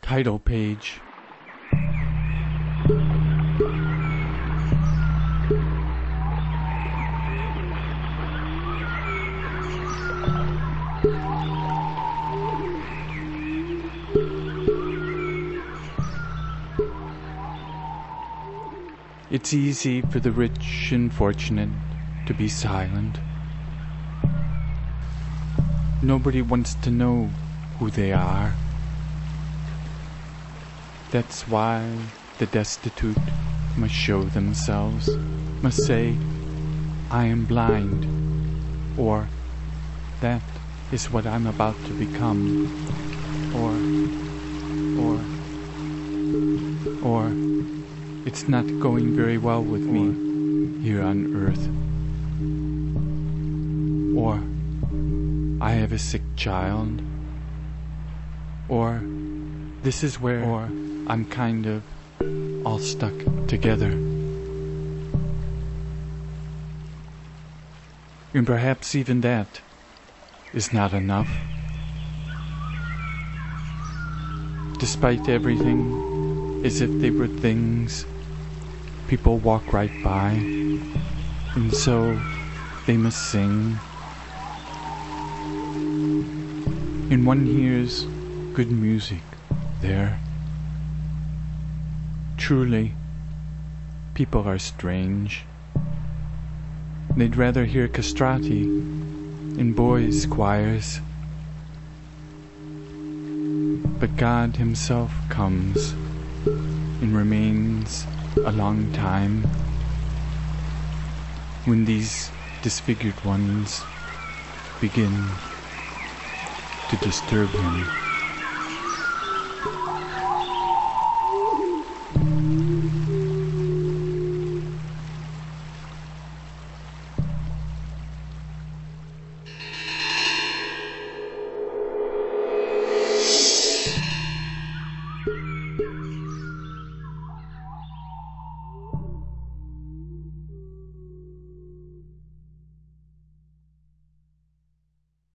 Title page. It's easy for the rich and fortunate to be silent. Nobody wants to know who they are. That's why the destitute must show themselves, must say, I am blind, or that is what I'm about to become, or it's not going very well with me here on earth, or I have a sick child, or this is where I'm kind of all stuck together. And perhaps even that is not enough. Despite everything, as if they were things people walk right by, and so they must sing. And one hears good music there. Truly, people are strange. They'd rather hear castrati in boys' choirs. But God Himself comes and remains a long time when these disfigured ones begin to disturb Him.